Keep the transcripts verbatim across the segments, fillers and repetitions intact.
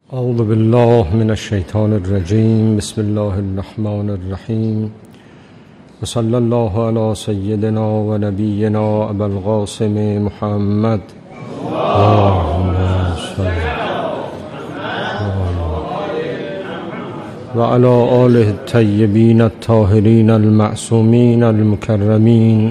اعوذ بالله من الشیطان الرجیم. بسم الله الرحمن الرحیم و صلی الله علی سیدنا و نبینا ابی القاسم محمد و علی آله الطیبین الطاهرین المعصومین المکرمین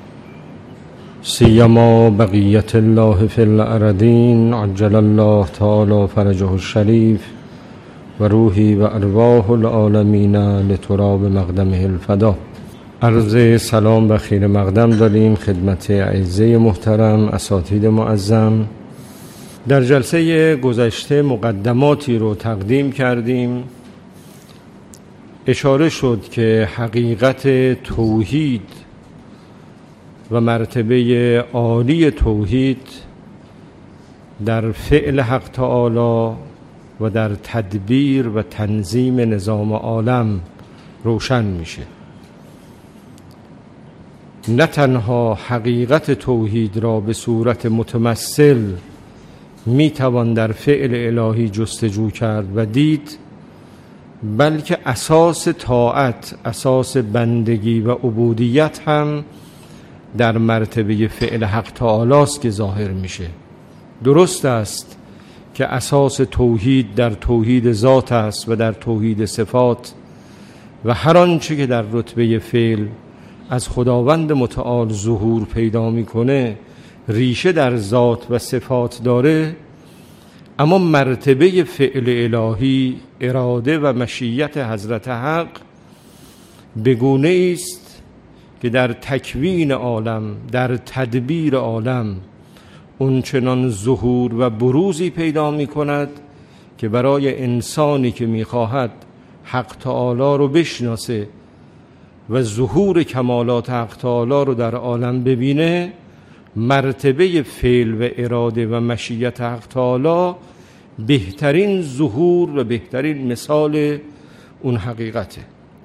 سیما بقیت الله فی الارضین عجل الله تعالی فرجه الشریف و روحی و ارواح العالمین لتراب مقدمه الفدا. عرض سلام و خیر مقدم داریم خدمت اعزه محترم اساتید معظم. در جلسه گذشته مقدماتی رو تقدیم کردیم. اشاره شد که حقیقت توحید و مرتبه عالی توحید در فعل حق تعالی و در تدبیر و تنظیم نظام عالم روشن میشه. نه تنها حقیقت توحید را به صورت متمثل میتوان در فعل الهی جستجو کرد و دید، بلکه اساس طاعت، اساس بندگی و عبودیت هم در مرتبه فعل حق تعالی است که ظاهر میشه. درست است که اساس توحید در توحید ذات است و در توحید صفات و هر آنچه که در رتبه فعل از خداوند متعال ظهور پیدا میکنه ریشه در ذات و صفات داره، اما مرتبه فعل الهی، اراده و مشیت حضرت حق بگونه است که در تکوین عالم، در تدبیر عالم اونچنان ظهور و بروزی پیدا می کند که برای انسانی که می خواهد حق تعالی رو بشناسه و ظهور کمالات حق تعالی رو در عالم ببینه، مرتبه فعل و اراده و مشیت حق تعالی بهترین ظهور و بهترین مثال اون حقیقته.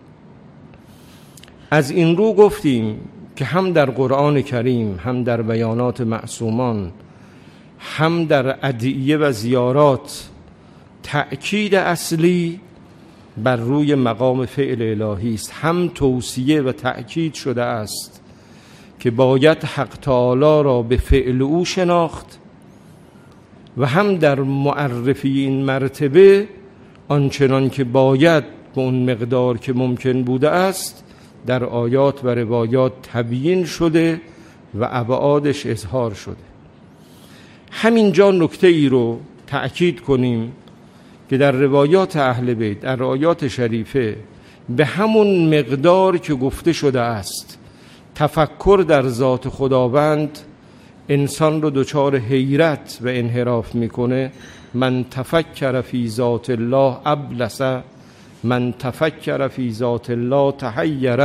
از این رو گفتیم که هم در قرآن کریم، هم در بیانات معصومان، هم در ادعیه و زیارات تأکید اصلی بر روی مقام فعل الهی است. هم توصیه و تأکید شده است که باید حق تعالی را به فعل او شناخت و هم در معرفی این مرتبه آنچنان که باید به اون مقدار که ممکن بوده است در آیات و روایات تبیین شده و ابعادش اظهار شده. همینجا نکته ای رو تأکید کنیم که در روایات اهل بیت، در آیات شریفه به همون مقدار که گفته شده است تفکر در ذات خداوند انسان رو دچار حیرت و انحراف میکنه. من تفکر فی ذات الله ابلس، من تفکر فی ذات الله تحیر.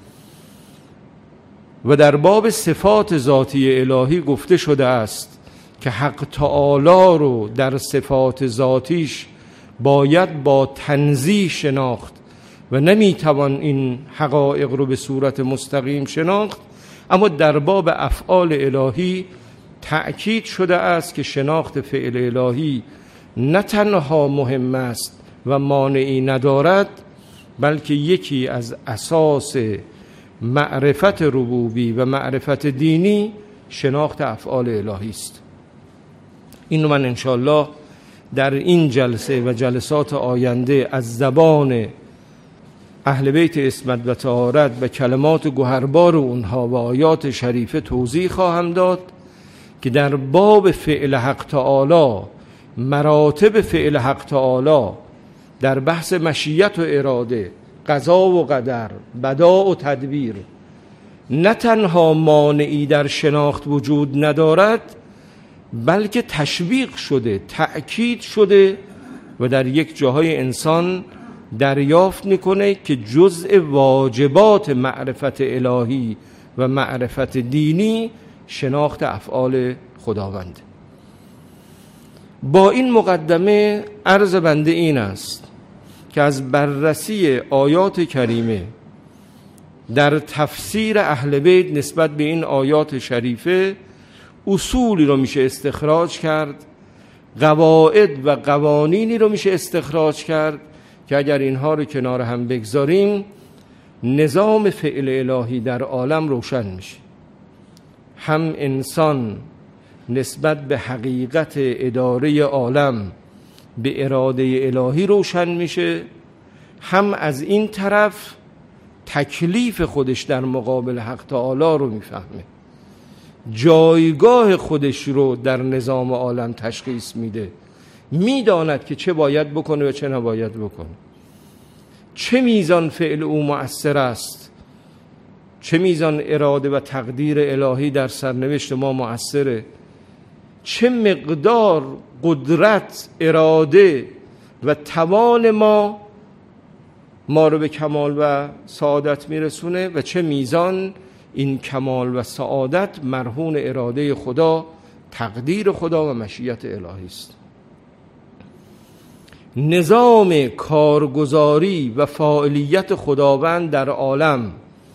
و در باب صفات ذاتی الهی گفته شده است که حق تعالی رو در صفات ذاتیش باید با تنزیه شناخت و نمیتوان این حقایق رو به صورت مستقیم شناخت، اما در باب افعال الهی تأکید شده است که شناخت فعل الهی نه تنها مهم است و مانعی ندارد، بلکه یکی از اساس معرفت ربوبی و معرفت دینی شناخت افعال الهی است. اینو من انشاءالله در این جلسه و جلسات آینده از زبان اهل بیت عصمت و طهارت و کلمات گوهربار اونها و آیات شریفه توضیح خواهم داد که در باب فعل حق تعالی، مراتب فعل حق تعالی در بحث مشیت و اراده، قضا و قدر، بداع و تدبیر نه تنها مانعی در شناخت وجود ندارد، بلکه تشویق شده، تأکید شده و در یک جاهای انسان دریافت میکنه که جزء واجبات معرفت الهی و معرفت دینی شناخت افعال خداوند. با این مقدمه عرض بنده این است که از بررسی آیات کریمه در تفسیر اهل بیت نسبت به این آیات شریفه اصولی رو میشه استخراج کرد قواعد و قوانینی رو میشه استخراج کرد که اگر اینها رو کنار هم بگذاریم نظام فعل الهی در عالم روشن میشه. هم انسان نسبت به حقیقت اداره عالم به اراده الهی روشن میشه، هم از این طرف تکلیف خودش در مقابل حق تعالی رو میفهمه، جایگاه خودش رو در نظام عالم تشخیص میده، میداند که چه باید بکنه و چه نباید بکنه، چه میزان فعل او مؤثر است، چه میزان اراده و تقدیر الهی در سرنوشت ما مؤثره، چه مقدار قدرت، اراده و توان ما ما رو به کمال و سعادت میرسونه و چه میزان این کمال و سعادت مرهون اراده خدا، تقدیر خدا و مشیت الهی است. نظام کارگزاری و فاعلیت خداوند در عالم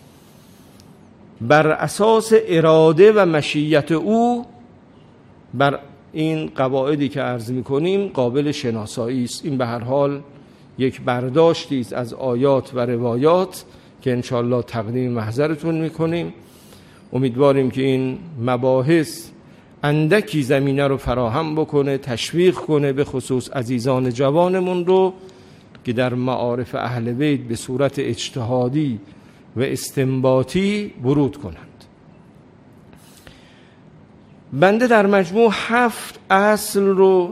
بر اساس اراده و مشیت او بر این قواعدی که عرض می‌کنیم قابل شناسایی است. این به هر حال یک برداشتی است از آیات و روایات که انشاءالله تقدیم محضرتون می‌کنیم. امیدواریم که این مباحث اندکی زمینه رو فراهم بکنه، تشویق کنه، به خصوص عزیزان جوانمون رو که در معارف اهل بیت به صورت اجتهادی و استنباطی ورود کنند. بنده در مجموع هفت اصل رو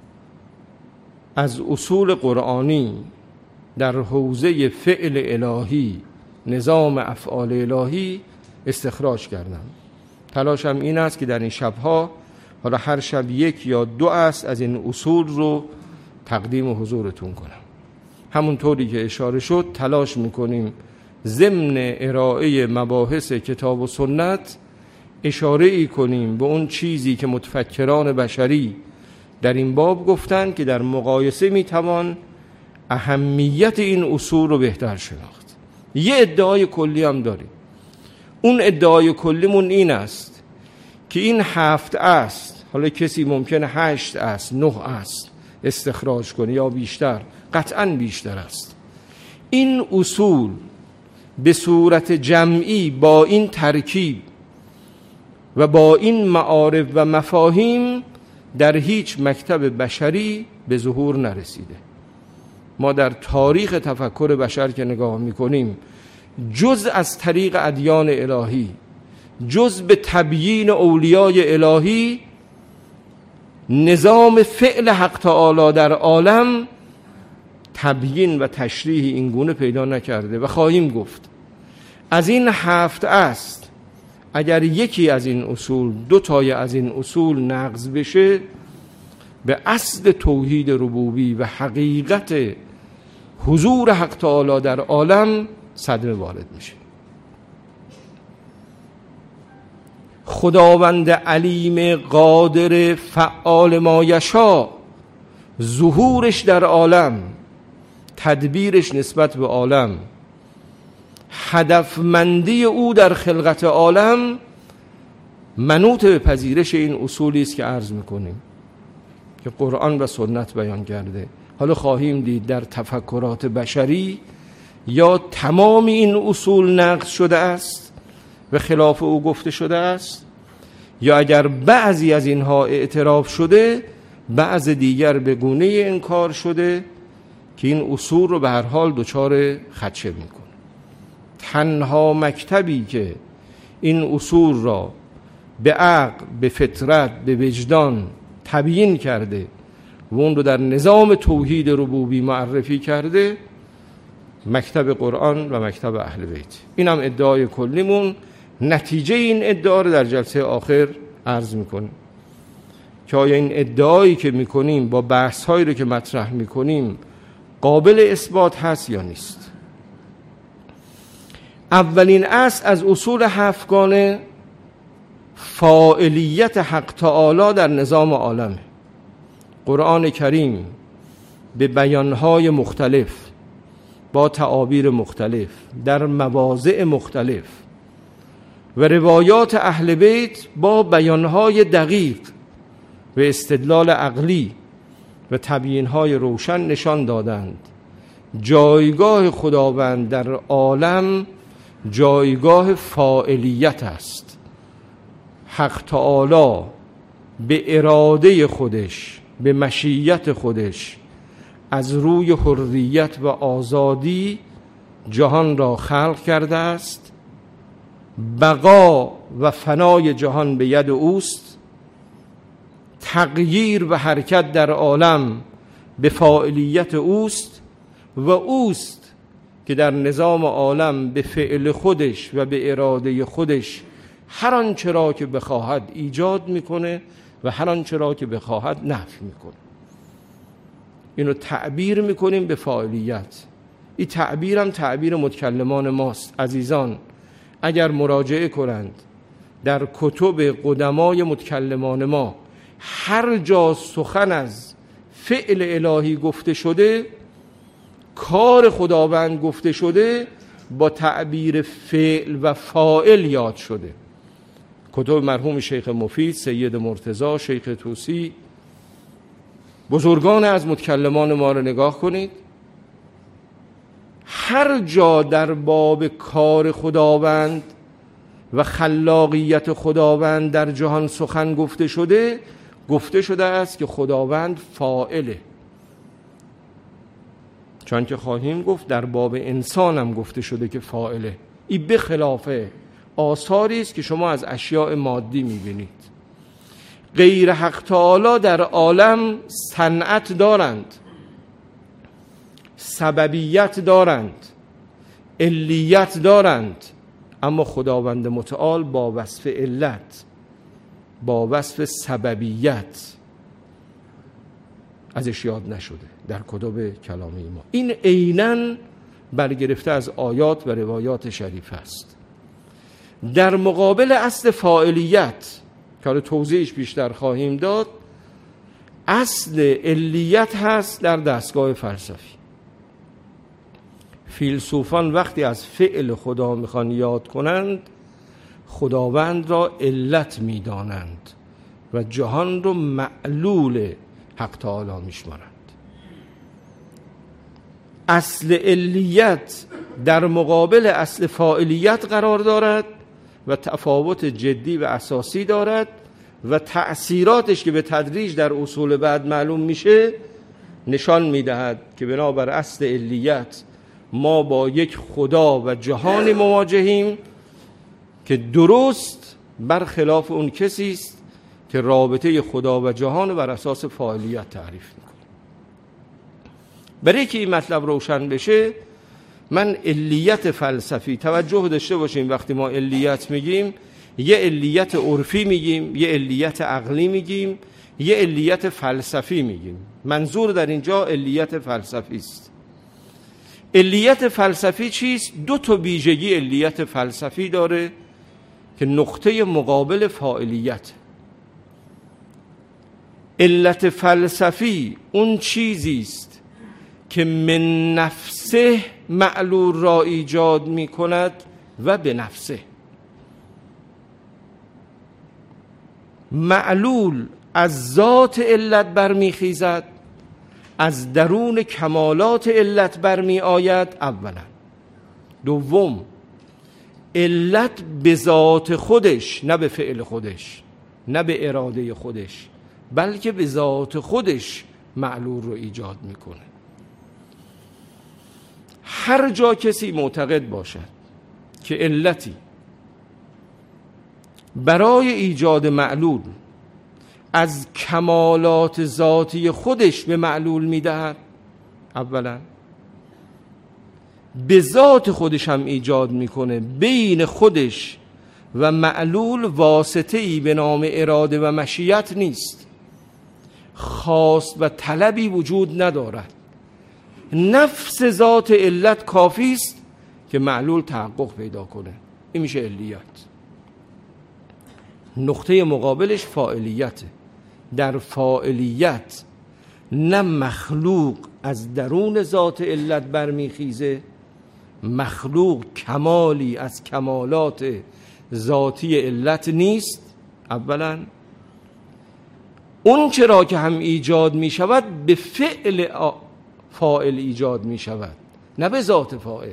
از اصول قرآنی در حوزه فعل الهی، نظام افعال الهی استخراج کردم. تلاشم این است که در این شبها، حالا هر شب یک یا دو اصل از این اصول رو تقدیم حضورتون کنم. همونطوری که اشاره شد تلاش میکنیم ضمن ارائه مباحث کتاب و سنت اشاره ای کنیم به اون چیزی که متفکران بشری در این باب گفتن که در مقایسه میتوان اهمیت این اصول رو بهتر شناخت. یه ادعای کلی هم داریم. اون ادعای کلیمون این است که این هفت است، حالا کسی ممکنه هشت است، نه است استخراج کنه یا بیشتر، قطعاً بیشتر است. این اصول به صورت جمعی با این ترکیب و با این معارف و مفاهیم در هیچ مکتب بشری به ظهور نرسیده. ما در تاریخ تفکر بشر که نگاه میکنیم جز از طریق ادیان الهی، جز به تبیین اولیای الهی، نظام فعل حق تعالی در عالم تبیین و تشریح این گونه پیدا نکرده. و خواهیم گفت از این هفت است اگر یکی از این اصول، دو تای از این اصول نقض بشه، به اصل توحید ربوبی و حقیقت حضور حق تعالی در عالم صدمه وارد میشه. خداوند علیم قادر فعال ما یشاء، ظهورش در عالم، تدبیرش نسبت به عالم، هدفمندی او در خلقت عالم منوط به پذیرش این اصولی است که عرض میکنیم که قرآن و سنت بیان کرده. حالا خواهیم دید در تفکرات بشری یا تمام این اصول نقض شده است و خلاف او گفته شده است، یا اگر بعضی از اینها اعتراف شده بعض دیگر به گونه انکار شده که این اصول رو به هر حال دچار خدشه میکنه. تنها مکتبی که این اصول را به عقل، به فطرت، به وجدان تبیین کرده و اون رو در نظام توحید ربوبی معرفی کرده مکتب قرآن و مکتب اهل بیت. این هم ادعای کلیمون. نتیجه این ادعا رو در جلسه آخر عرض میکنیم که آیا این ادعایی که میکنیم با بحث هایی رو که مطرح میکنیم قابل اثبات هست یا نیست. اولین اصل از اصول هفتگانه فاعلیت حق تعالی در نظام عالم. قرآن کریم به بیانهای مختلف با تعابیر مختلف در مواضع مختلف و روایات اهل بیت با بیانهای دقیق و استدلال عقلی و تبیین‌های روشن نشان دادند جایگاه خداوند در عالم جایگاه فاعلیت است. حق تعالی به اراده خودش، به مشیت خودش از روی حریت و آزادی جهان را خلق کرده است. بقا و فنای جهان به ید اوست. تغییر و حرکت در عالم به فاعلیت اوست و اوست که در نظام عالم به فعل خودش و به اراده خودش هر آنچه را که بخواهد ایجاد میکنه و هر آنچه را که بخواهد نفی میکنه. اینو تعبیر میکنیم به فاعلیت. این تعبیر هم تعبیر متکلمان ماست. عزیزان اگر مراجعه کنند در کتب قدمای متکلمان ما، هر جا سخن از فعل الهی گفته شده، کار خداوند گفته شده، با تعبیر فعل و فاعل یاد شده. کتب مرحوم شیخ مفید، سید مرتضی، شیخ طوسی، بزرگان از متکلمان ما رو نگاه کنید. هر جا در باب کار خداوند و خلاقیت خداوند در جهان سخن گفته شده، گفته شده است که خداوند فاعله. چون که خواهیم گفت در باب انسان هم گفته شده که فاعله. این به خلاف آثاری است که شما از اشیاء مادی میبینید. غیر حق تعالی در عالم صنعت دارند، سببیت دارند، علیت دارند، اما خداوند متعال با وصف علت، با وصف سببیت ازش یاد نشده در کتب کلامی ما. این عیناً برگرفته از آیات و روایات شریف است. در مقابل اصل فاعلیت که حالا توضیحش بیشتر خواهیم داد، اصل علیت هست در دستگاه فلسفی. فیلسوفان وقتی از فعل خدا میخوان یاد کنند، خداوند را علت میدانند و جهان رو معلول حق تعالی میشمارند. اصل علیت در مقابل اصل فاعلیت قرار دارد و تفاوت جدی و اساسی دارد و تأثیراتش که به تدریج در اصول بعد معلوم میشه نشان میدهد که بنابر اصل علیت ما با یک خدا و جهان مواجهیم که درست برخلاف اون کسی است که رابطه خدا و جهان بر اساس فاعلیت تعریف میکنه. برای که این مطلب روشن بشه، من علیت فلسفی توجه داشته باشیم. وقتی ما علیت میگیم، یه علیت عرفی میگیم، یه علیت عقلی میگیم، یه علیت فلسفی میگیم. منظور در اینجا علیت فلسفی است. علیت فلسفی چیست؟ دو تا ویژگی علیت فلسفی داره که نقطه مقابل فاعلیت. علت فلسفی اون چیزی است که من نفسه معلول را ایجاد می کند و به نفسه. معلول از ذات علت برمی خیزد، از درون کمالات علت برمی آید اولا. دوم، علت به ذات خودش، نه به فعل خودش، نه به اراده خودش، بلکه به ذات خودش معلول رو ایجاد میکنه. هر جا کسی معتقد باشد که علتی برای ایجاد معلول از کمالات ذاتی خودش به معلول میدهد، اولا به ذات خودش هم ایجاد میکنه، بین خودش و معلول واسطه‌ای به نام اراده و مشیت نیست، خواست و طلبی وجود ندارد. نفس ذات علت کافی است که معلول تحقق پیدا کنه. این میشه علیت. نقطه مقابلش فاعلیته. در فاعلیت نه مخلوق از درون ذات علت برمیخیزه، مخلوق کمالی از کمالات ذاتی علت نیست اولا، اون چرا که هم ایجاد می شود به فعل فاعل ایجاد می شود، نه به ذات فاعل.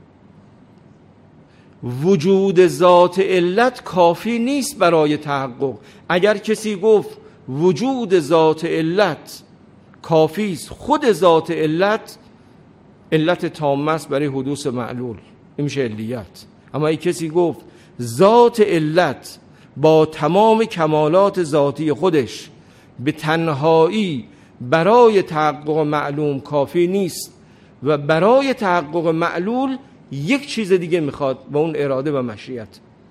وجود ذات علت کافی نیست برای تحقق. اگر کسی گفت وجود ذات علت کافی است، خود ذات علت علت تامه است برای حدوث معلول، این میشه علیت. اما اگه کسی گفت ذات علت با تمام کمالات ذاتی خودش به تنهایی برای تحقق معلوم کافی نیست و برای تحقق معلول یک چیز دیگه میخواد و اون اراده و مشیت.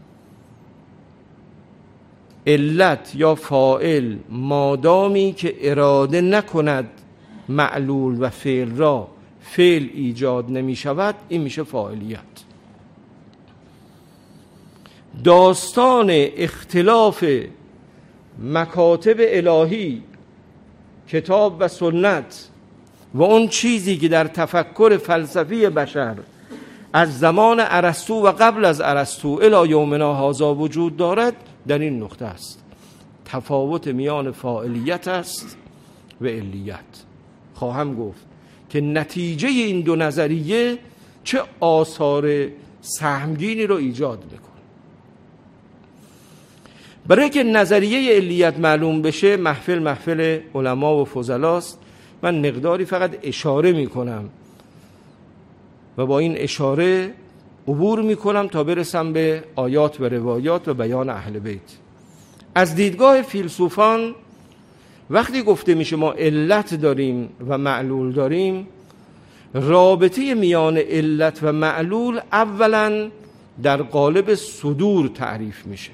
علت یا فاعل مادامی که اراده نکند معلول و فعل را، فعل ایجاد نمی شود، این میشه فاعلیت. داستان اختلاف مکاتب الهی، کتاب و سنت و اون چیزی که در تفکر فلسفی بشر از زمان ارسطو و قبل از ارسطو الی یومنا هذا وجود دارد، در این نقطه است. تفاوت میان فاعلیت است و علیت. خواهم گفت که نتیجه این دو نظریه چه آثار سهمگینی رو ایجاد میکنه. برای که نظریه علیت معلوم بشه، محفل محفل علما و فضلاست. من مقداری فقط اشاره میکنم و با این اشاره عبور میکنم تا برسم به آیات و روایات و بیان اهل بیت. از دیدگاه فیلسوفان وقتی گفته میشه ما علت داریم و معلول داریم، رابطه میان علت و معلول اولا در قالب صدور تعریف میشه.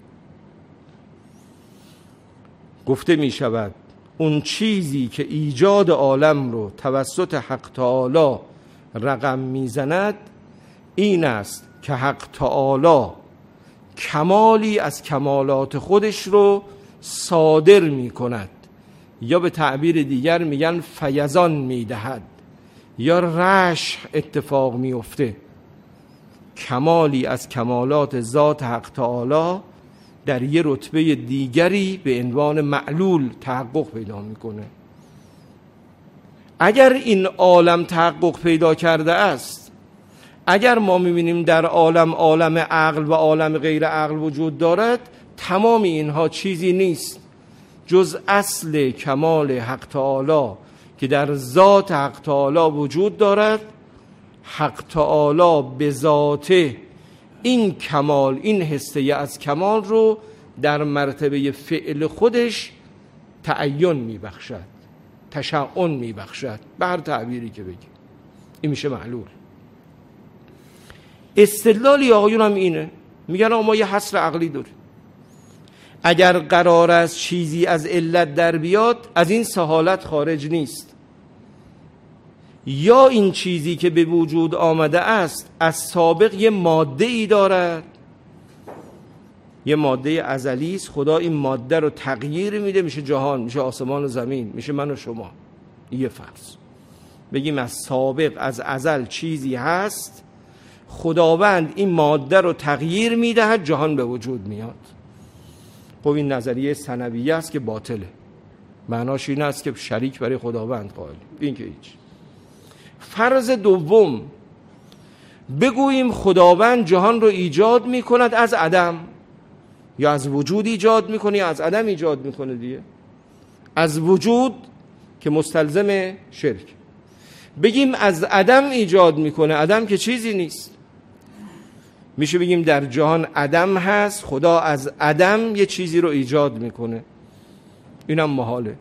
گفته میشود اون چیزی که ایجاد عالم رو توسط حق تعالی رقم میزند این است که حق تعالی کمالی از کمالات خودش رو صادر میکند، یا به تعبیر دیگر میگن فیضان میدهد، یا رشح اتفاق میفته. کمالی از کمالات ذات حق تعالی در یه رتبه دیگری به عنوان معلول تحقق پیدا میکنه. اگر این عالم تحقق پیدا کرده است، اگر ما میبینیم در عالم عالم عقل و عالم غیر عقل وجود دارد، تمام اینها چیزی نیست جز اصل کمال حق تعالی که در ذات حق تعالی وجود دارد. حق تعالی به ذاته این کمال، این حصه از کمال رو در مرتبه فعل خودش تعین میبخشد، تشعن میبخشد، به هر تعبیری که بگیم. این میشه معلول. استدلالی آقایون هم اینه، میگن ما یه حصر عقلی داریم. اگر قرار است چیزی از علت در بیاد، از این سه حالت خارج نیست. یا این چیزی که به وجود آمده است از سابق یه ماده ای دارد، یه ماده ازلی است، خدا این ماده رو تغییر میده، میشه جهان، میشه آسمان و زمین، میشه من و شما. یه فرض بگیم از سابق از ازل چیزی هست، خداوند این ماده رو تغییر میدهد، جهان به وجود میاد. خب این نظریه ثنویه است که باطله. معناش این است که شریک برای خداوند قائل. این که هیچ. فرض دوم، بگوییم خداوند جهان رو ایجاد میکند از عدم، یا از وجود ایجاد میکنه یا از عدم ایجاد میکنه دیگه. از وجود که مستلزم شرک. بگیم از عدم ایجاد میکنه، عدم که چیزی نیست. میشه بگیم در جهان عدم هست، خدا از عدم یه چیزی رو ایجاد میکنه. اینم محاله.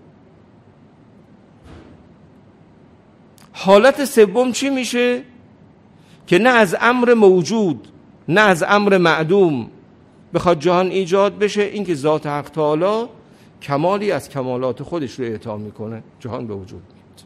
حالت سوم چی میشه؟ که نه از امر موجود نه از امر معدوم بخواد جهان ایجاد بشه، این که ذات حق تعالی کمالی از کمالات خودش رو اعطا میکنه، جهان به وجود میاد.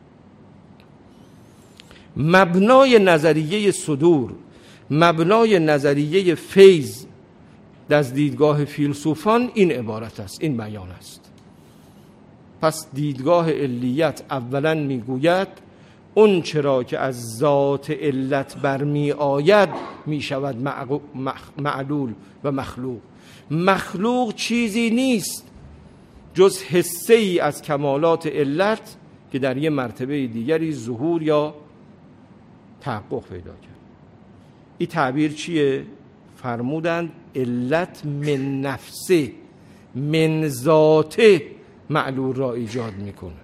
مبنای نظریه صدور، مبنای نظریه فیض از دیدگاه فیلسوفان این عبارت است، این بیان است. پس دیدگاه علیت اولا میگوید اون چرا که از ذات علت برمی آید می شود معلول و مخلوق. مخلوق چیزی نیست جز حصه ای از کمالات علت که در یه مرتبه دیگری ظهور یا تحقق پیدا کرد. این تعبیر چیه؟ فرمودند علت من نفسه، من ذاته معلول را ایجاد میکنه.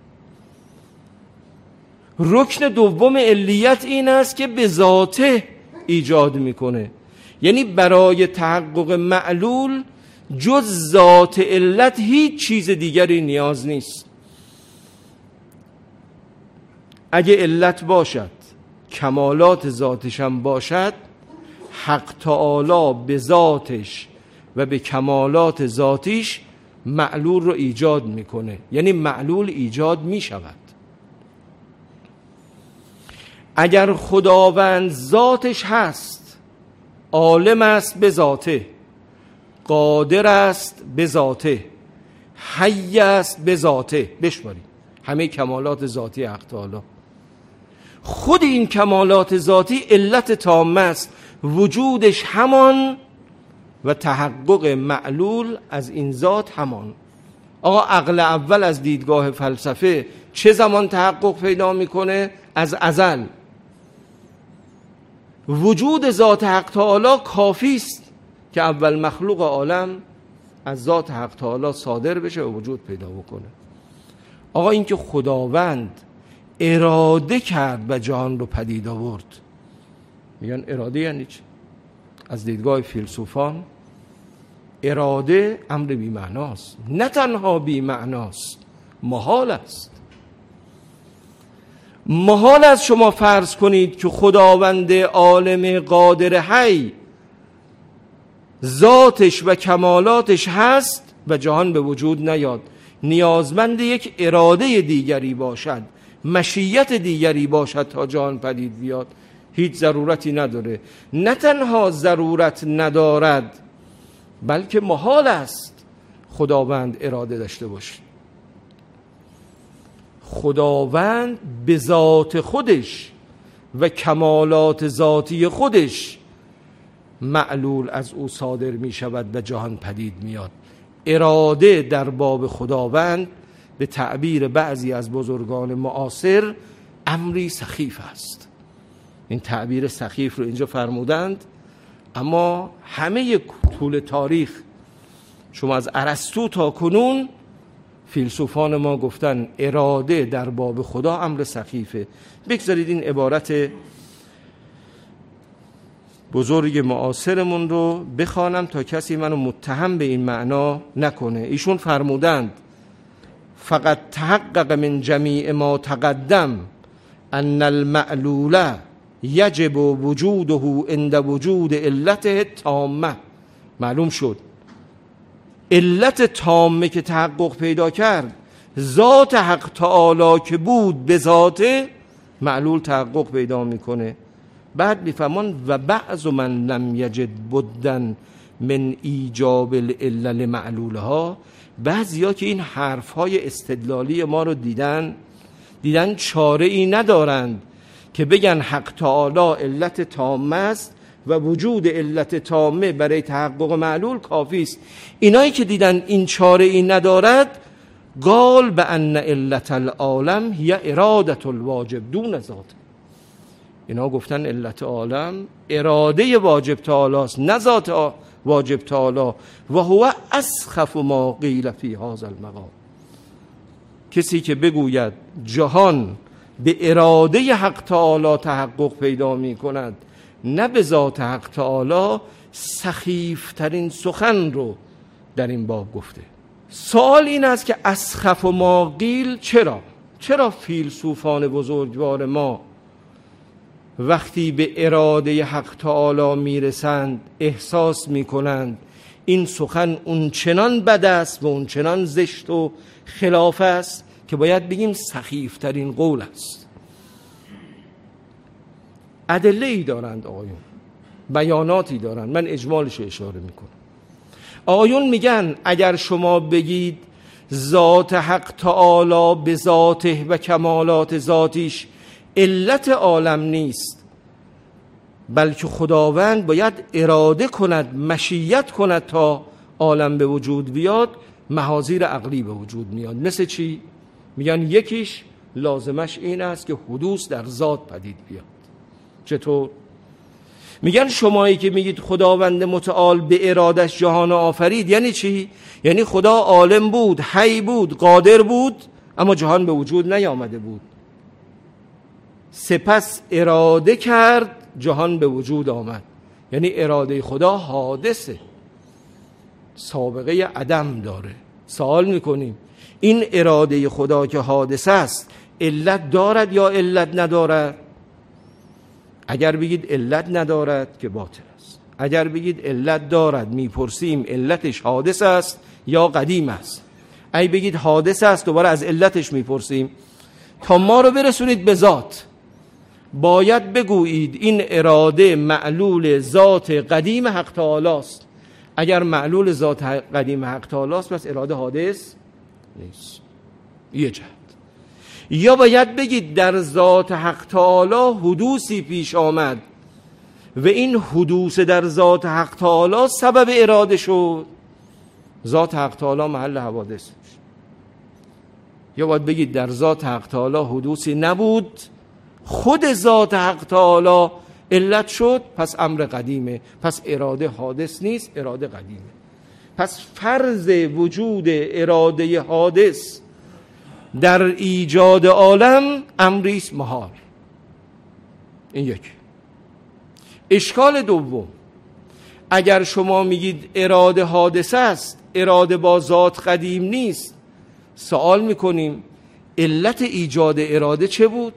رکن دوم علیت این است که به ذاته ایجاد میکنه، یعنی برای تحقق معلول جز ذات علت هیچ چیز دیگری نیاز نیست. اگه علت باشد، کمالات ذاتش هم باشد، حق تعالی به ذاتش و به کمالات ذاتیش معلول رو ایجاد میکنه، یعنی معلول ایجاد میشود. اگر خداوند ذاتش هست، عالم است به ذاته، قادر است به ذاته، حی است به ذاته، بشمارید همه کمالات ذاتی حق تعالی، خود این کمالات ذاتی علت تامه است، وجودش همان و تحقق معلول از این ذات همان. آقا عقل اول از دیدگاه فلسفه چه زمان تحقق پیدا میکنه؟ از ازل. وجود ذات حق تعالی کافی است که اول مخلوق عالم از ذات حق تعالی صادر بشه و وجود پیدا بکنه. آقا این که خداوند اراده کرد و جهان رو پدید آورد، میگن اراده یعنی چی؟ از دیدگاه فیلسوفان اراده امر بی معناست، نه تنها بی معناست، محال است. محال است شما فرض کنید که خداوند عالم قادر حی ذاتش و کمالاتش هست و جهان به وجود نیاد. نیازمند یک اراده دیگری باشد، مشیت دیگری باشد تا جهان پدید بیاد. هیچ ضرورتی نداره. نه تنها ضرورت ندارد، بلکه محال است خداوند اراده داشته باشه. خداوند به ذات خودش و کمالات ذاتی خودش معلول از او صادر می شود و جهان پدید میاد. اراده در باب خداوند به تعبیر بعضی از بزرگان معاصر امری سخیف است. این تعبیر سخیف رو اینجا فرمودند، اما همه طول تاریخ شما از ارسطو تا کنون فیلسوفان ما گفتن اراده در باب خدا امر سخیفه. بگذارید این عبارت بزرگ معاصرمون رو بخوانم تا کسی منو متهم به این معنا نکنه. ایشون فرمودند فقط تحقق من جمیع ما تقدم ان المعلول یجب وجوده عند وجود علته تامه. معلوم شد علت تامه که تحقق پیدا کرد ذات حق تعالی که بود به ذاته، معلول تحقق پیدا میکنه. بعد میفهمون و بعض من لم یجد بدن من ایجاب العله لمعلولها. بعضیا که این حرفهای استدلالی ما رو دیدن دیدن چاره ای ندارند که بگن حق تعالی علت تامه است و وجود علت تامه برای تحقق معلول کافی است. اینایی که دیدن این چاره ای ندارد، قال بان علت العالم هی اراده الواجب دون ذات. اینا گفتن علت عالم اراده واجب تعالی است، نه ذات واجب تعالی. و هو اسخف ما قیل فی هذا المقام. کسی که بگوید جهان به اراده حق تعالی تحقق پیدا می کند نه به ذات حق تعالی، سخیف ترین سخن رو در این باب گفته. سوال این است که اسخف ما قیل چرا؟ چرا فیلسوفان بزرگوار ما وقتی به اراده حق تعالی میرسند احساس میکنند این سخن اون چنان بد است و اون چنان زشت و خلاف است که باید بگیم سخیف ترین قول است؟ ادله ای دارند آقایون، بیاناتی دارند، من اجمالش اشاره میکنم. آقایون میگن اگر شما بگید ذات حق تعالی به ذاته و کمالات ذاتیش علت عالم نیست، بلکه خداوند باید اراده کند، مشیت کند تا عالم به وجود بیاد، محاذیر عقلی به وجود میاد. مثل چی؟ میگن یکیش لازمش این است که حدوث در ذات پدید بیاد. چطور؟ میگن شمایی که میگید خداوند متعال به ارادش جهان آفرید، یعنی چی؟ یعنی خدا عالم بود، حی بود، قادر بود، اما جهان به وجود نیامده بود. سپس اراده کرد، جهان به وجود آمد. یعنی اراده خدا حادثه، سابقه عدم داره. سوال میکنیم این اراده خدا که حادثه است علت دارد یا علت ندارد؟ اگر بگید علت ندارد که باطل است. اگر بگید علت دارد، میپرسیم علتش حادث است یا قدیم است. اگه بگید حادث است، دوباره از علتش میپرسیم. تا ما رو برسونید به ذات، باید بگویید این اراده معلول ذات قدیم حق تعالی است. اگر معلول ذات قدیم حق تعالی است، پس اراده حادث نیست. یه جهت. یا باید بگید در ذات حق تعالی حدوثی پیش آمد و این حدوث در ذات حق تعالی سبب اراده شد. ذات حق تعالی محل حوادث شد. یا باید بگید در ذات حق تعالی حدوثی نبود، خود ذات حق تعالی علت شد، پس امر قدیمه، پس اراده حادث نیست، اراده قدیمه. پس فرض وجود اراده حادث در ایجاد عالم امریست محال. این یک. اشکال دوم، اگر شما میگید اراده حادث است، اراده با ذات قدیم نیست، سوال میکنیم علت ایجاد اراده چه بود؟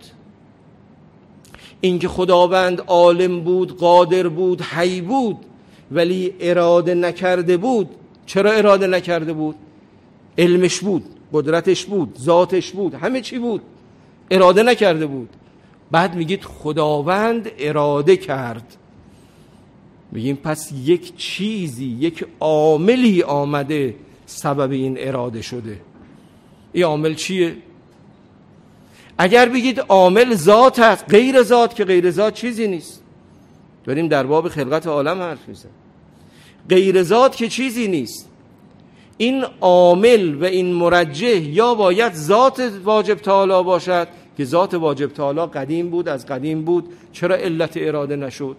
اینکه خداوند عالم بود، قادر بود، حی بود، ولی اراده نکرده بود. چرا اراده نکرده بود؟ علمش بود، قدرتش بود، ذاتش بود، همه چی بود، اراده نکرده بود. بعد میگید خداوند اراده کرد. میگیم پس یک چیزی، یک عاملی آمده سبب این اراده شده. این عامل چیه؟ اگر بگید عامل ذات است، غیر ذات که غیر ذات چیزی نیست. داریم در باب خلقت عالم حرف میزنیم. غیر ذات که چیزی نیست. این عامل و این مرجح یا باید ذات واجب تعالی باشد که ذات واجب تعالی قدیم بود، از قدیم بود، چرا علت اراده نشد؟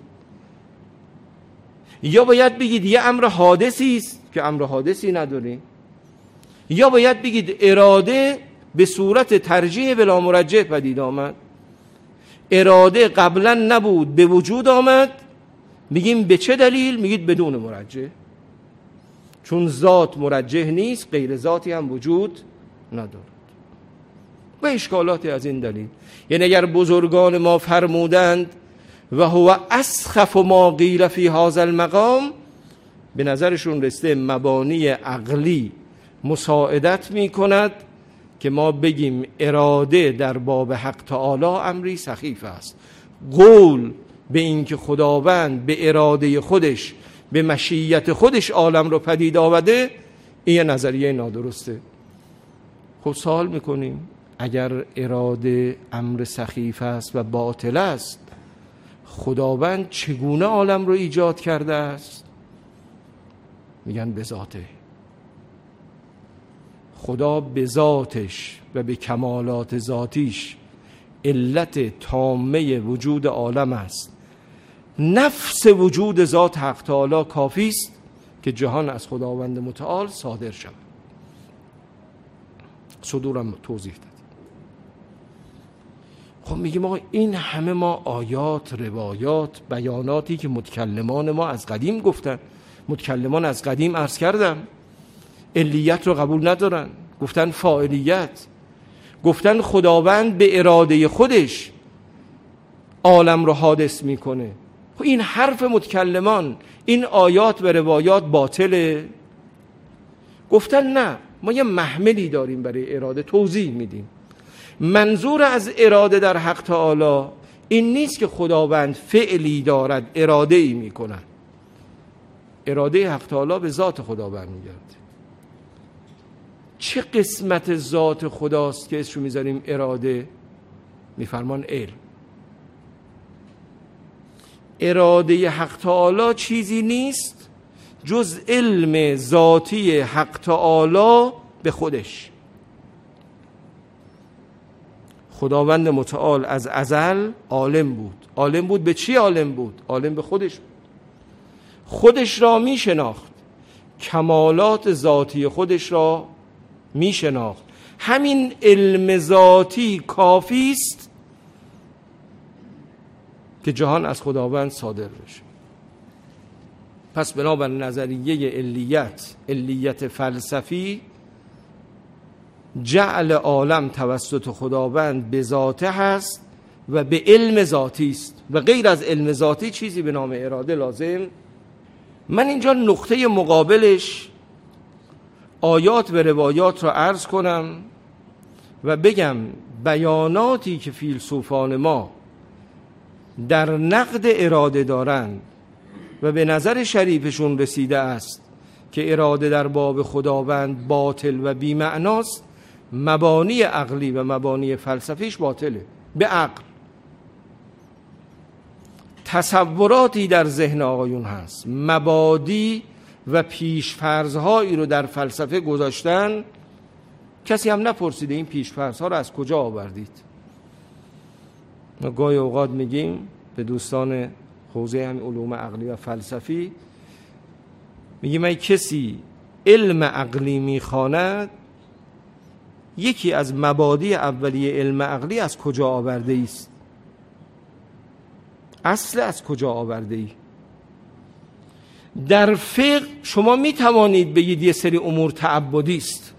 یا باید بگید یه امر حادثی است که امر حادثی نداریم. یا باید بگید اراده به صورت ترجیح بلا مرجح پدید آمد. اراده قبلا نبود، به وجود آمد. میگیم به چه دلیل؟ میگید بدون مرجح، چون ذات مرجح نیست، غیر ذاتی هم وجود ندارد. و اشکالاتی از این دلیل. یعنی اگر بزرگان ما فرمودند و هو اسخف ما قیل فی هذا المقام، به نظرشون رسته مبانی عقلی مساعدت می کند که ما بگیم اراده در باب حق تعالی امری سخیف است. قول به این که خداوند به اراده خودش، به مشیت خودش عالم رو پدید آورده، این نظریه نادرسته. خب سوال میکنیم اگر اراده امر سخیف است و باطل است، خداوند چگونه عالم رو ایجاد کرده است؟ میگن به ذاته. خدا به ذاتش و به کمالات ذاتیش علت تامه وجود عالم است. نفس وجود ذات حق تعالی کافی است که جهان از خداوند متعال صادر شود. صدورم توضیح داد. خب میگیم آقا این همه ما آیات، روایات، بیاناتی که متکلمان ما از قدیم گفتن، متکلمان از قدیم عرض کردم علیت رو قبول ندارن، گفتن فاعلیت، گفتن خداوند به اراده خودش عالم رو حادث میکنه. خب این حرف متکلمان، این آیات و روایات باطله. گفتن نه، ما یه محملی داریم برای اراده، توضیح میدیم. منظور از اراده در حق تعالی این نیست که خداوند فعلی دارد اراده ای میکند. اراده حق تعالی به ذات خدا برمیگرده. چه قسمت ذات خداست که اسمشو میذاریم اراده؟ میفرمان علم. اراده حق تعالی چیزی نیست جز علم ذاتی حق تعالی به خودش. خداوند متعال از ازل عالم بود. عالم بود به چی عالم بود؟ عالم به خودش بود. خودش را می شناخت، کمالات ذاتی خودش را می شناخت. همین علم ذاتی کافی است که جهان از خداوند صادر بشه. پس بنابر نظریه علیت، علیت فلسفی، جعل عالم توسط خداوند به ذاته هست و به علم ذاتی است و غیر از علم ذاتی چیزی به نام اراده لازم. من اینجا نقطه مقابلش آیات و روایات را عرض کنم و بگم بیاناتی که فیلسوفان ما در نقد اراده دارند و به نظر شریفشون رسیده است که اراده در باب خداوند باطل و بی‌معناست، مبانی عقلی و مبانی فلسفیش باطله. به عقل تصوراتی در ذهن آقایون هست، مبادی و پیشفرض‌هایی رو در فلسفه گذاشتن، کسی هم نپرسیده این پیشفرض‌ها رو از کجا آوردید. ما گاهی اوقات میگیم به دوستان حوزه هم علوم عقلی و فلسفی، میگیم ای کسی علم عقلی میخواند، یکی از مبادی اولیه علم عقلی از کجا آورده است؟ اصل از کجا آورده ای؟ در فقه شما می توانید بگید یه سری امور تعبدی است،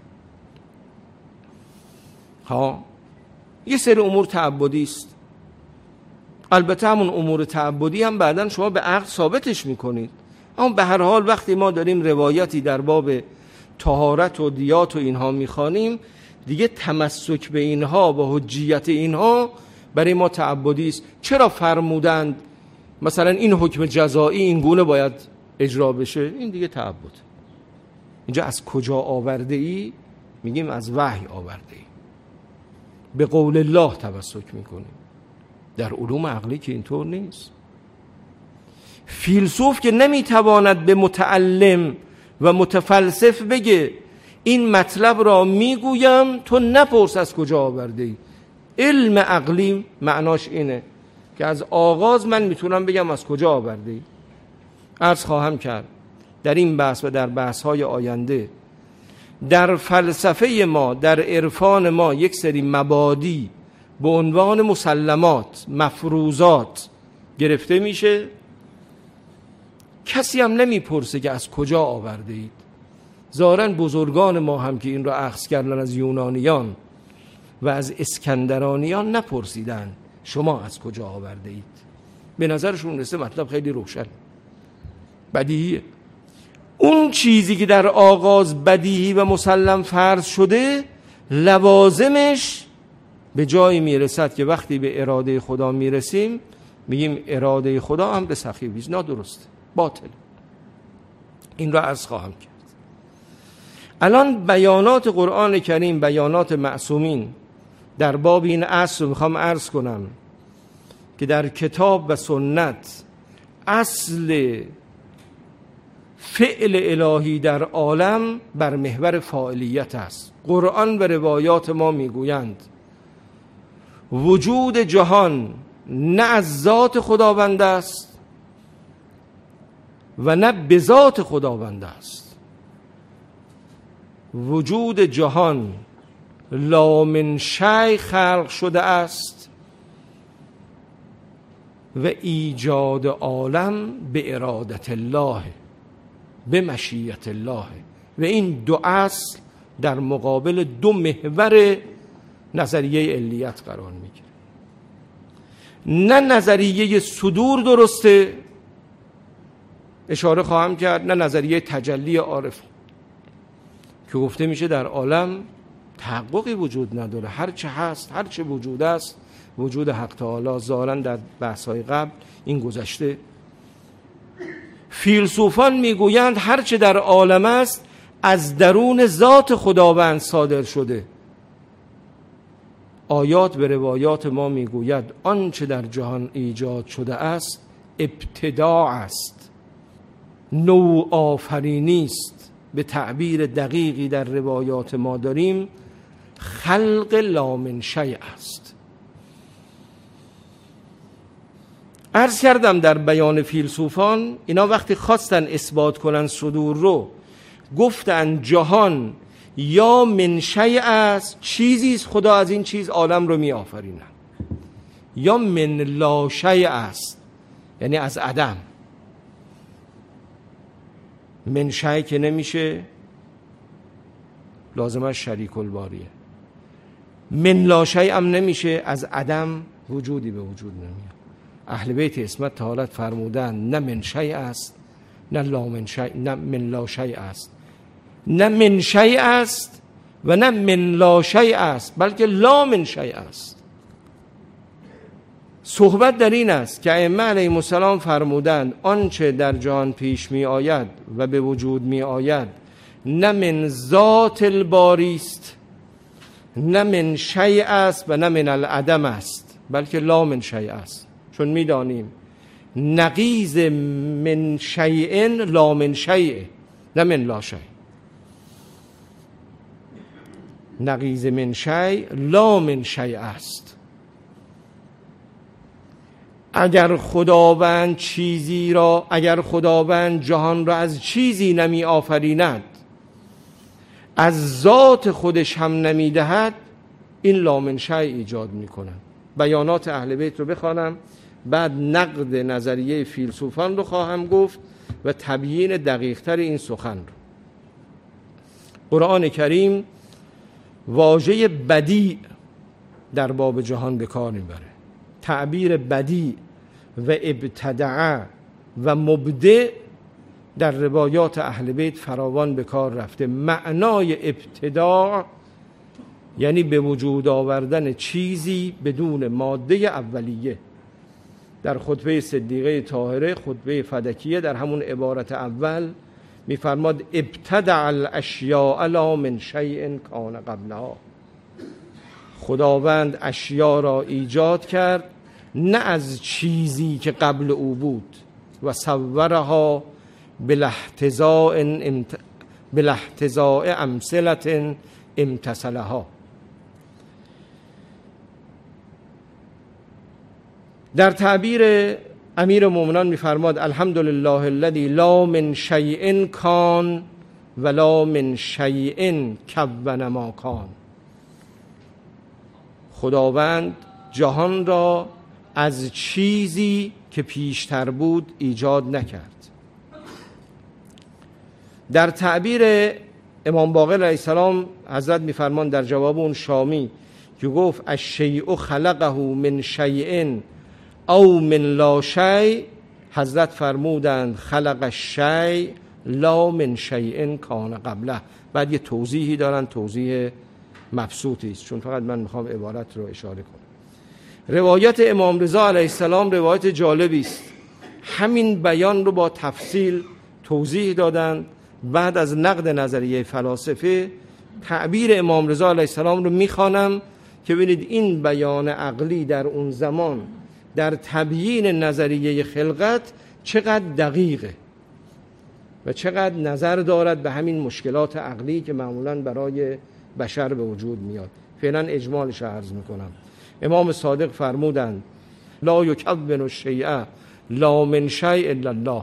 ها یه سری امور تعبدی است. البته همون امور تعبدی هم بعداً شما به عقل ثابتش میکنید، اما به هر حال وقتی ما داریم روایتی در باب طهارت و دیات و اینها میخوانیم، دیگه تمسک به اینها و حجیت اینها برای ما تعبدی است. چرا فرمودند مثلا این حکم جزایی این گونه باید اجرا بشه؟ این دیگه تعبد. اینجا از کجا آورده ای؟ میگیم از وحی آورده ای، به قول الله تمسک میکنیم. در علوم عقلی که اینطور نیست. فیلسوف که نمیتواند به متعلم و متفلسف بگه این مطلب را میگویم تو نپرس از کجا آورده ای. علم عقلی معناش اینه که از آغاز من میتونم بگم از کجا آورده ای. عرض خواهم کرد در این بحث و در بحث‌های آینده، در فلسفه ما، در عرفان ما یک سری مبادی به عنوان مسلمات، مفروضات گرفته میشه، کسی هم نمیپرسه که از کجا آورده اید. ظاهراً بزرگان ما هم که این را اخذ کردن از یونانیان و از اسکندرانیان نپرسیدن شما از کجا آورده اید. به نظرشون رسه مطلب خیلی روشن، بدیهیه. اون چیزی که در آغاز بدیهی و مسلم فرض شده، لوازمش به جایی میرسد که وقتی به اراده خدا میرسیم میگیم اراده خدا امر سخیفی است، نادرسته، باطل. این را عرض خواهم کرد. الان بیانات قرآن کریم، بیانات معصومین در باب این اصل میخوام عرض کنم که در کتاب و سنت اصل فعل الهی در عالم بر محور فاعلیت است. قرآن و روایات ما میگویند وجود جهان نه از ذات خداوند است و نه به ذات خداوند است. وجود جهان لا من شیء خلق شده است و ایجاد عالم به ارادت الله، به مشیت الله. و این دو اصل در مقابل دو محور نظریه علیت قرار میگیره. نه نظریه صدور درسته، اشاره خواهم کرد، نه نظریه تجلی عارف که گفته میشه در عالم تحققی وجود نداره، هر چه هست، هر چه وجود است وجود حق تعالی. ظاهرا در بحث‌های قبل این گذشته. فیلسوفان میگویند هر چه در عالم است از درون ذات خداوند صادر شده. آیات به روایات ما میگوید آنچه در جهان ایجاد شده است ابتداع است. نوع آفرینی است، به تعبیر دقیقی در روایات ما داریم خلق لا من شیء است. عرض کردم در بیان فیلسوفان اینا وقتی خواستن اثبات کنن صدور رو، گفتن جهان یا من شیء است، چیزی است خدا از این چیز عالم رو می آفرینه، یا من لا شیء است، یعنی از عدم. من شیء که نمیشه، لازمش شریک الباریه. من لا شیء هم نمیشه، از عدم وجودی به وجود نمیاد. اهل بیت عصمت طهارت فرمودن نه من شیء است، نه لا من شیء، نه من لا شیء است، نه من شیء است و نه من لا شیء است، بلکه لا من شیء است. صحبت در این است که ائمه علیهم السلام فرمودند آنچه در جهان پیش می آید و به وجود می آید نه من ذات الباری است، نه من شیء است و نه من العدم است، بلکه لا من شیء است. چون می دانیم نقیض من شیء لا من شیء، نه من لا شیء. نقیض من شیء لا من شیء است. اگر خداوند چیزی را، اگر خداوند جهان را از چیزی نمی آفریند، از ذات خودش هم نمی دهد، این لا من شیء ایجاد می کنند. بیانات اهل بیت رو بخوانم، بعد نقد نظریه فیلسوفان رو خواهم گفت و تبیین دقیقتر این سخن رو. قرآن کریم واژه بدیع در باب جهان به کار میبره. تعبیر بدیع و ابتدع و مبدع در روایات اهل بیت فراوان به کار رفته. معنای ابتداع یعنی به وجود آوردن چیزی بدون ماده اولیه. در خطبه صدیقه طاهره، خطبه فدکیه، در همون عبارت اول میفرماد ابتدع الاشیاء لا من شیء کان قبلها. خداوند اشیا را ایجاد کرد نه از چیزی که قبل او بود، و صورها بالاحتضاء امت... بالاحتضاء امثلة امتثلها. در تعبیر امیر مومنان میفرماد الحمدلله الذی لا من شیء کان ولا من شیء کون ما کان. خداوند جهان را از چیزی که پیشتر بود ایجاد نکرد. در تعبیر امام باقر علیه السلام حضرت میفرمان در جواب اون شامی که گفت الشیء خلقه من شیء او من لا شیء، حضرت فرمودند خلق الشیء لا من شیء کان قبله. بعد یه توضیحی دارن، توضیح مبسوطی است، چون فقط من میخوام عبارت رو اشاره کنم. روایت امام رضا علیه السلام روایت جالبی است. همین بیان رو با تفصیل توضیح دادن. بعد از نقد نظریه فلاسفه تعبیر امام رضا علیه السلام رو میخوانم که ببینید این بیان عقلی در اون زمان در تبیین نظریه خلقت چقدر دقیقه و چقدر نظر دارد به همین مشکلات عقلی که معمولاً برای بشر به وجود میاد. فعلا اجمالش عرض میکنم. امام صادق فرمودند لا یکون الشیء لا من شیء الا الله.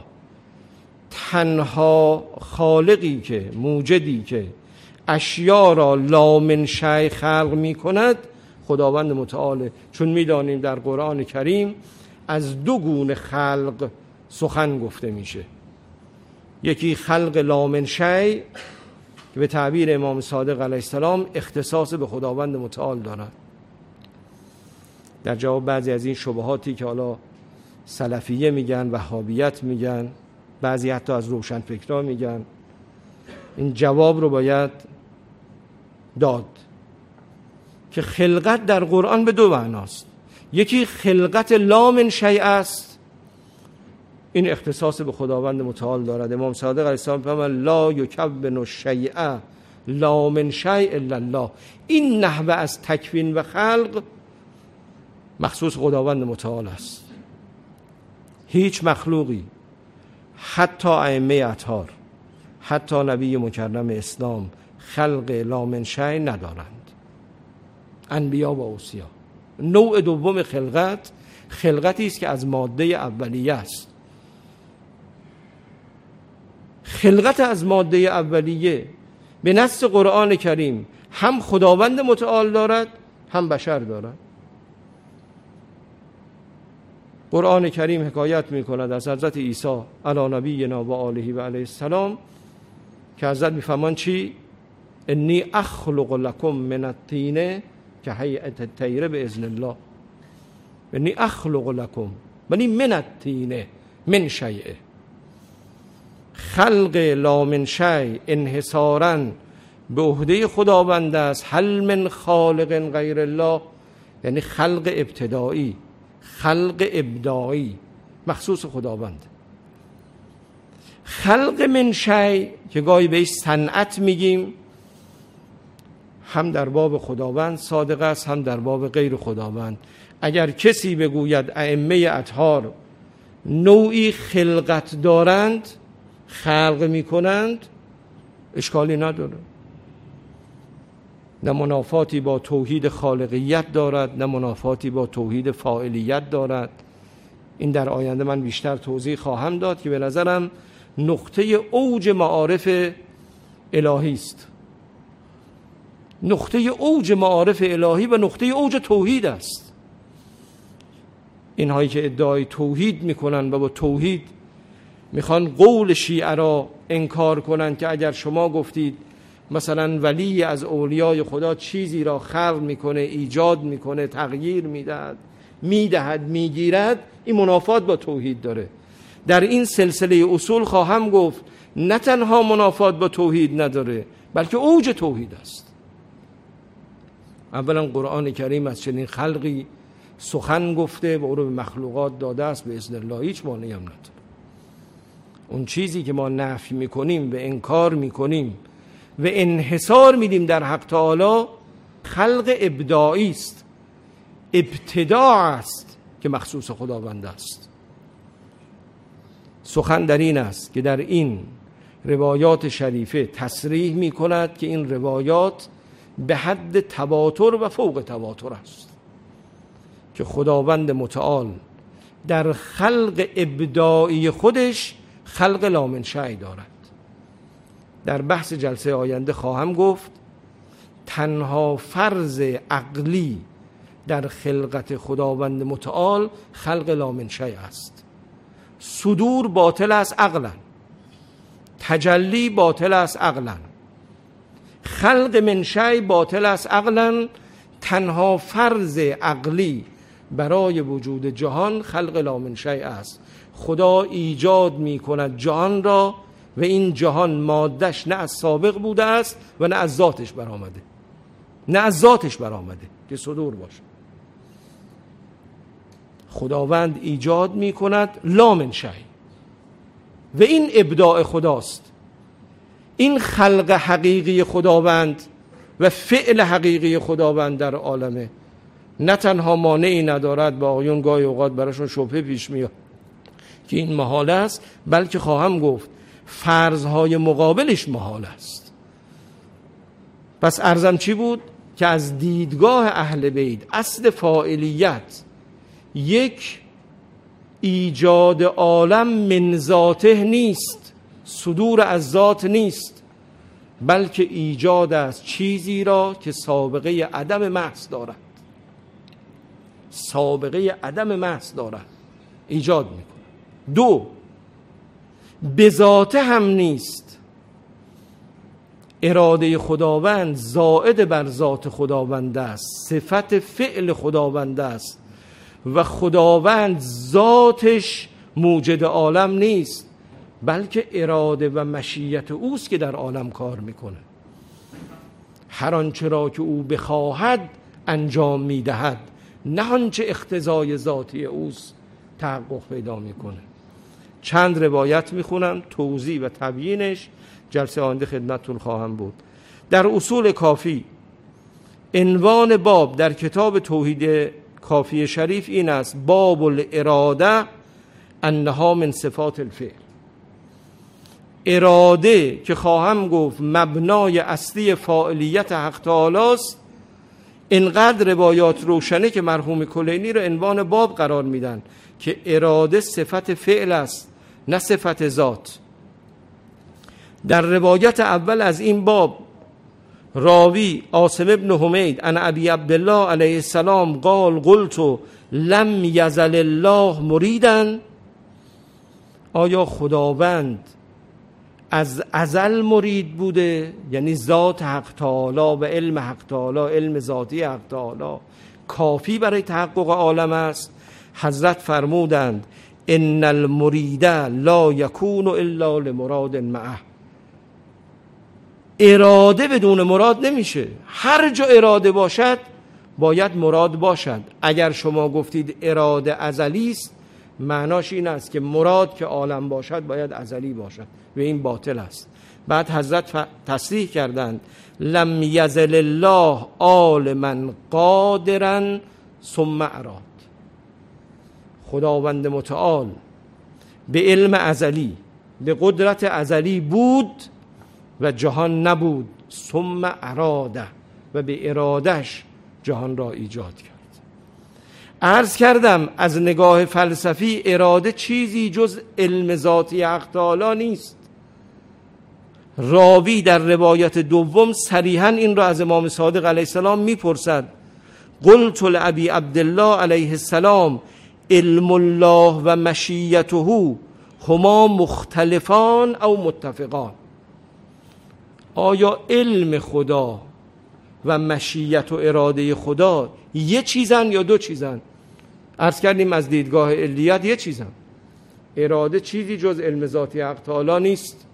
تنها خالقی که، موجدی که اشیا را لا من شیء خلق میکند خداوند متعاله. چون میدانیم در قرآن کریم از دو گونه خلق سخن گفته میشه. یکی خلق لا من شیء که به تعبیر امام صادق علیه السلام اختصاص به خداوند متعال دارد. در جواب بعضی از این شبهاتی که حالا سلفیه میگن، وهابیت میگن، بعضی حتی از روشنفکران میگن، این جواب رو باید داد که خلقت در قرآن به دو معناست. یکی خلقت لا من شیء است، این اختصاص به خداوند متعال دارد. امام صادق علیه السلام فرمود لا یکون الشیء لا من شیء الا الله. این نحوه از تکوین و خلق مخصوص خداوند متعال است. هیچ مخلوقی حتی ائمه اطهار، حتی نبی مکرم اسلام خلق لا من شیء ندارند، انبیا و اوصیا. نوع دوم خلقت خلقتی است که از ماده اولیه است. خلقت از ماده اولیه به نص قرآن کریم هم خداوند متعال دارد هم بشر دارد. قرآن کریم حکایت می کند از حضرت عیسی علی نبینا و آله و علیه السلام که حضرت می فرمان چی؟ انی اخلق لکم من الطین که هیئت الطیر باذن الله. انی اخلق لکم، ولی من الطین، من شیء. خلق لا من شیء انحصاراً به عهده خداوند است. هل من خالق غیر الله، یعنی خلق ابتدایی، خلق ابداعی مخصوص خداوند. خلق من شیء که گاهی بهش صنعت میگیم، هم در باب خداوند صادق است هم در باب غیر خداوند. اگر کسی بگوید ائمه اطهار نوعی خلقت دارند، خلق میکنند، اشکالی نداره، نه منافاتی با توحید خالقیت دارد نه منافاتی با توحید فاعلیت دارد. این در آینده من بیشتر توضیح خواهم داد که به نظرم نقطه اوج معارف الهی است، نقطه اوج معارف الهی و نقطه اوج توحید است. اینهایی که ادعای توحید میکنن و با توحید میخوان قول شیعه را انکار کنن که اگر شما گفتید مثلا ولی از اولیای خدا چیزی را خلق میکنه، ایجاد میکنه، تغییر میدهد، میدهد، میگیرد، این منافات با توحید داره. در این سلسله اصول خواهم گفت نه تنها منافات با توحید نداره بلکه اوج توحید است. اولا قرآن کریم از چنین خلقی سخن گفته و او رو به مخلوقات داده است، به اذن الله هیچ مانعی هم نداره. اون چیزی که ما نفی میکنیم و انکار میکنیم و انحصار میدیم در حق تعالی خلق ابداعی است، ابتداع است که مخصوص خداوند است. سخن در این است که در این روایات شریفه تصریح میکند که این روایات به حد تواتر و فوق تواتر است که خداوند متعال در خلق ابداعی خودش خلق لا من شیء دارد. در بحث جلسه آینده خواهم گفت تنها فرض عقلی در خلقت خداوند متعال خلق لا من شیء است. صدور باطل است عقلا، تجلی باطل است عقلا، خلق من شیء باطل است عقلا. تنها فرض عقلی برای وجود جهان خلق لا من شیء است. خدا ایجاد می کند جهان را و این جهان مادش نه از سابق بوده است و نه از ذاتش برآمده، نه از ذاتش برآمده که صدور باشه. خداوند ایجاد می کند لا من شیء و این ابداع خداست. این خلق حقیقی خداوند و فعل حقیقی خداوند در عالمه نه تنها مانعی ندارد، با آقایون گاهی اوقات براشون شبهه پیش میاد که این محال است، بلکه خواهم گفت فرضهای مقابلش محال است. پس عرضم چی بود؟ که از دیدگاه اهل بیت اصل فاعلیت یک ایجاد عالم من ذاته نیست، صدور از ذات نیست، بلکه ایجاد از چیزی را که سابقه عدم محض دارد، سابقه عدم محض دارد ایجاد میکنه. دو، به ذاته هم نیست. اراده خداوند زائد بر ذات خداوند است، صفت فعل خداوند است و خداوند ذاتش موجد عالم نیست، بلکه اراده و مشیت اوست که در عالم کار میکنه. هر آنچه را که او بخواهد انجام میدهد، نه آنچه اقتضای ذاتی اوست تحقق پیدا میکنه. چند روایت میخونم، توضیح و تبیینش جلسه آینده خدمتتون خواهم بود. در اصول کافی عنوان باب در کتاب توحید کافی شریف این است: باب الاراده انها من صفات الفعل. اراده که خواهم گفت مبنای اصلی فاعلیت حق تعالی است، اینقدر روایات روشنه که مرحوم کلینی رو عنوان باب قرار میدن که اراده صفت فعل است نه صفت ذات. در روایت اول از این باب راوی عاصم ابن حمید عن ابی عبدالله علیه السلام قال قلت لم یزل الله مریدن، آیا خداوند از ازل مرید بوده؟ یعنی ذات حق تعالی و علم حق تعالی، علم ذاتی حق تعالی کافی برای تحقق عالم است؟ حضرت فرمودند ان المرید لا یکون الا لمراد معه، اراده بدون مراد نمیشه، هر جا اراده باشد باید مراد باشد. اگر شما گفتید اراده ازلی است، معناش این است که مراد که عالم باشد باید ازلی باشد و این باطل است. بعد حضرت تصریح کردند لم یزل الله عالما قادرا ثم اراد، خداوند متعال به علم ازلی به قدرت ازلی بود و جهان نبود، ثم اراده و به ارادش جهان را ایجاد کرد. عرض کردم از نگاه فلسفی اراده چیزی جز علم ذاتی حق تعالی نیست. راوی در روایت دوم صریحا این را از امام صادق علیه السلام میپرسد قلت لابی عبدالله علیه السلام علم الله و مشیته هما مختلفان او متفقان، آیا علم خدا و مشیت و اراده خدا یه چیزن یا دو چیزن؟ عرض کردیم از دیدگاه علیت یه چیزن، اراده چیزی جز علم ذاتی حق تعالی نیست.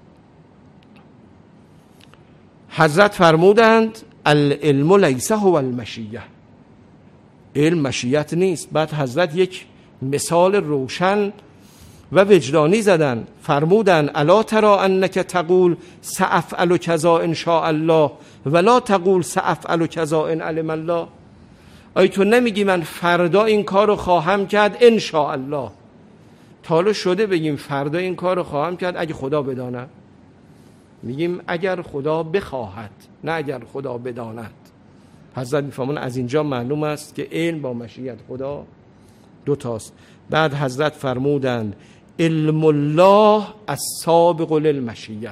حضرت فرمودند العلم لیس هو المشیه، علم مشیت نیست. بعد حضرت یک مثال روشن و وجدانی زدن، فرمودن الا تری انک تقول سافعل کذا ان شاء الله ولا تقول سافعل کذا ان علم الله، آیا تو نمیگی من فردا این کارو خواهم کرد ان شاء الله؟ تا حالا شده بگیم فردا این کارو خواهم کرد اگه خدا بداند؟ میگیم اگر خدا بخواهد، نه اگر خدا بداند. حضرت میفهمون از اینجا معلوم است که علم با مشیت خدا دو تاست. بعد حضرت فرمودند علم الله السابق للمشیه،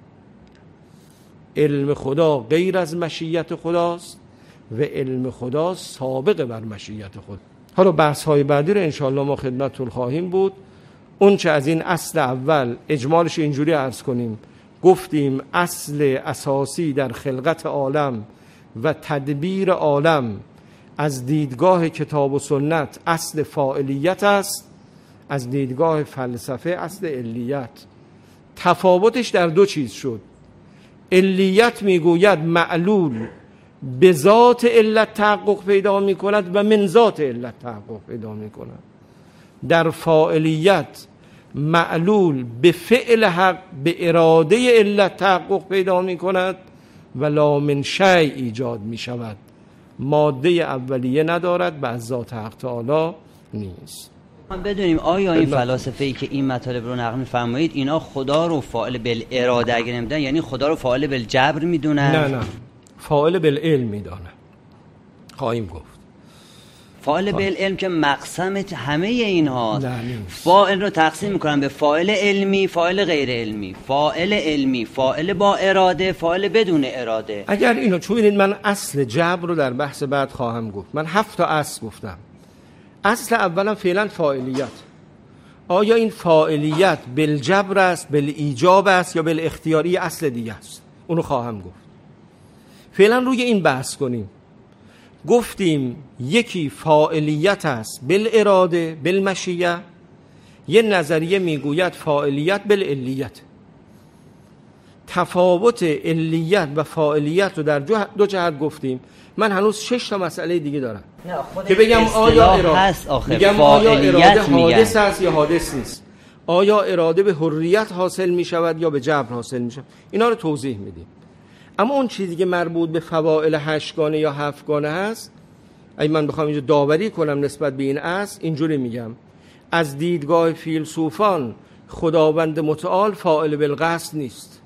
علم خدا غیر از مشیت خداست و علم خدا سابق بر مشیت خود. حالا بحث های بعدی رو انشاءالله ما خدمتتون خواهیم بود. اون چه از این اصل اول اجمالش اینجوری عرض کنیم، گفتیم اصل اساسی در خلقت عالم و تدبیر عالم از دیدگاه کتاب و سنت اصل فاعلیت است، از دیدگاه فلسفه اصل علیت. تفاوتش در دو چیز شد. علیت میگوید معلول به ذات علت تحقق پیدا می کند و من ذات علت تحقق پیدا می کند. در فاعلیت معلول به فعل حق به اراده علت تحقق پیدا می کند و لا من شیء ایجاد می شود، ماده اولیه ندارد و از ذات حق تعالی نیست. ما بدونیم آیا این فلاسفه‌ای که این مطالب رو نقل می‌فرمایید اینا خدا رو فاعل بالاراده اگه نمیدونن، یعنی خدا رو فاعل بالجبر میدونن؟ نه نه، فاعل بالعلم میدونن. خواهیم گفت فاعل بالعلم که مقسم همه اینها، فاعل رو تقسیم میکنن به فاعل علمی، فاعل غیر علمی، فاعل علمی، فاعل با اراده، فاعل بدون اراده. اگر اینو چون ببینید من اصل جبر رو در بحث بعد خواهم گفت. من هفت تا اصل گفتم. اصل اولا فعلا فاعلیت. آیا این فاعلیت بالجبر است، بالایجاب است یا بالاختیاری اصل دیگه است؟ اونو خواهم گفت. فعلا روی این بحث کنیم. گفتیم یکی فاعلیت است بالاراده بالمشیه، یه نظریه میگوید فاعلیت بالعلیت. تفاوت علیت و فاعلیت رو در دو جهت گفتیم. من هنوز شش تا مسئله دیگه دارم که بگم آیا اراده میگم آیا اراده حادث است یا حادث نیست، آیا اراده به حریت حاصل می شود یا به جبر حاصل می شود، اینا رو توضیح میدیم. اما اون چیزی که مربوط به فواعل هشتگانه یا هفتگانه هست، اگه من بخوام اینجا داوری کنم نسبت به این اصل، اینجوری میگم از دیدگاه فیلسوفان خداوند متعال فاعل بالقصد نیست.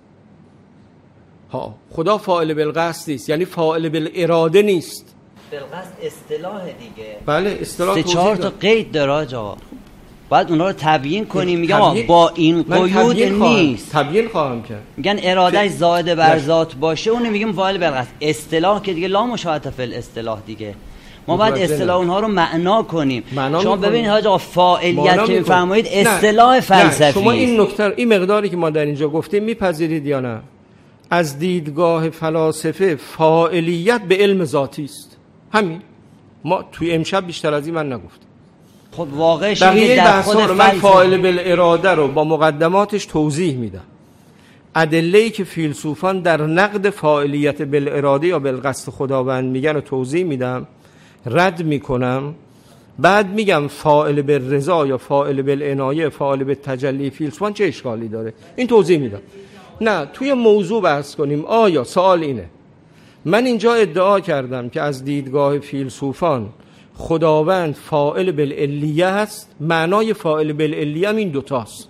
ها، خدا فاعل بالقصد نیست، یعنی فاعل بالاراده نیست. بالقصد اصطلاح دیگه. بله اصطلاح. سه چهار تا قید داره آقا، باید اونا رو تبیین کنیم. میگم با این قیود نیست، تبیین خواهم کرد. میگن ارادهش زائد بر ذات باشه، اونو میگیم فاعل بالقصد. اصطلاح که دیگه لا مشاهده فی الاصطلاح دیگه، ما باید اصطلاح اونها رو معنا کنیم. معنا شما ببینید حاج آقا، فاعلیت که میفرمایید اصطلاح فلسفی. شما این نکته، این مقداری که ما در اینجا گفتیم میپذیرید یا نه؟ از دیدگاه فلاسفه فاعلیت به علم ذاتی است. همین. ما توی امشب بیشتر از این من نگفتم. خب واقعش اینه در خود رو من فاعل بالاراده رو با مقدماتش توضیح میدم. ادله‌ای که فیلسوفان در نقد فاعلیت بالاراده یا بالقصد خداوند میگن رو توضیح میدم، رد میکنم، بعد میگم فاعل بالرضا یا فاعل بالعنایه، فاعل بالتجلی فیلسوفان چه اشکالی داره، این توضیح میدم. نه، توی موضوع بحث کنیم. آیا سوال اینه، من اینجا ادعا کردم که از دیدگاه فیلسوفان خداوند فاعل بالعلیه هست، معنای فاعل بالعلیه هم این دوتاست.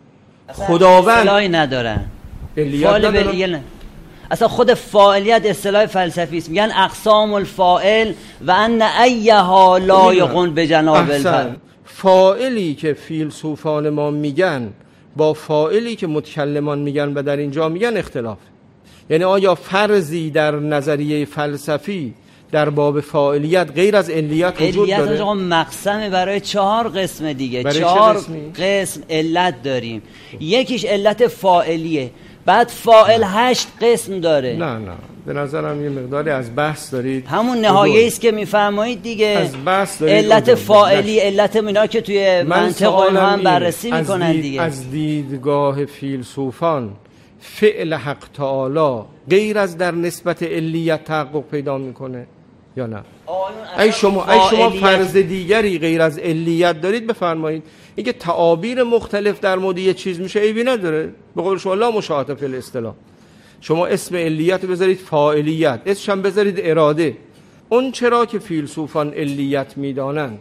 خداوند اصطلاحی ندارن، فاعل بالعلیه نه، اصلا خود فاعلیت اصطلاح فلسفی است. میگن اقسام الفاعل و ان ایها لایقون به جناب الفاعل. فاعلی که فیلسوفان ما میگن با فاعلی که متکلمان میگن و در اینجا میگن اختلاف. یعنی آیا فرضی در نظریه فلسفی در باب فاعلیت غیر از علیت وجود داره؟ علیت مقسمه برای چهار قسم دیگه، چهار قسم علت داریم. یکیش علت فاعلیه، بعد فاعل هشت قسم داره. نه نه، به نظرم یه مقداری از بحث دارید. همون نهایه است که میفرمایید دیگه، از بحث دارید. علت فاعلی، علت اینا که توی منطق اونها هم بررسی میکنن دید، دیگه. از دیدگاه فیلسوفان فعل حق تعالی غیر از در نسبت علیت تحقق پیدا میکنه یا نه؟ ای شما ای شما فرض دیگری غیر از علیت دارید بفرمایید. اینکه تعابیر مختلف در مورد یه چیز میشه عیبی نداره. به قول شما لا مشاهده فی الاصطلاح. شما اسم علیت رو بذارید فاعلیت، اسمش هم بذارید اراده. اون چرا که فیلسوفان علیت میدانن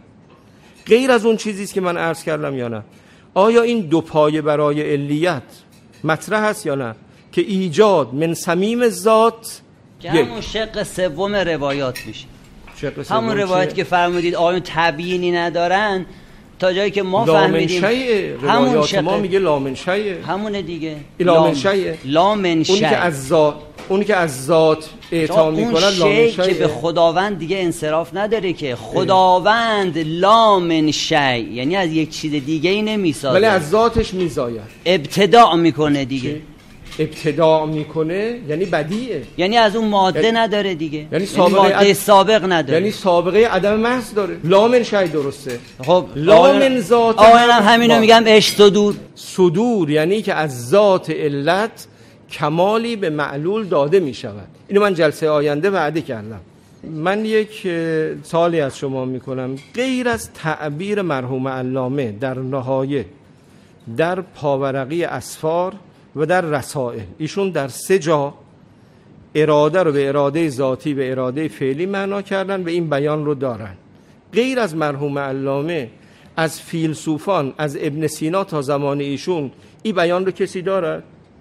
غیر از اون چیزی است که من عرض کردم یا نه؟ آیا این دو پایه برای علیت مطرح هست یا نه؟ که ایجاد من صمیم ذات، که همون شق سوم روایات میشه. همون روایت که فرمودید آیون تبیینی ندارن، تا جایی که ما فهمیدیم همون شق ما میگه لامن شیء، همونه دیگه. لامن شیء، لامن شیء، اون که از ذات، اون که از ذات اعطا میکنه لامن شیء، که به خداوند دیگه انصراف نداره که خداوند لامن شیء، یعنی از یک چیز دیگه ای نمیسازه، ولی از ذاتش میزاید، ابتداع میکنه دیگه. چه؟ ابتداع میکنه یعنی بدیعه، یعنی از اون ماده یعنی نداره دیگه، یعنی سابقه یعنی ماده سابق نداره، یعنی سابقه عدم محض داره. لامن شیء درسته. خب لامن ذات، آینم همینو میگم اش صدور. صدور یعنی که از ذات علت کمالی به معلول داده میشود. اینو من جلسه آینده وعده کردم. من یک سوالی از شما میکنم، غیر از تعبیر مرحوم علامه در نهایه، در پاورقی اسفار و در رسائل، ایشون در سه جا اراده رو به اراده ذاتی و اراده فعلی معنا کردن و این بیان رو دارن. غیر از مرحوم علامه، از فیلسوفان از ابن سینا تا زمان ایشون این بیان رو کسی دارد؟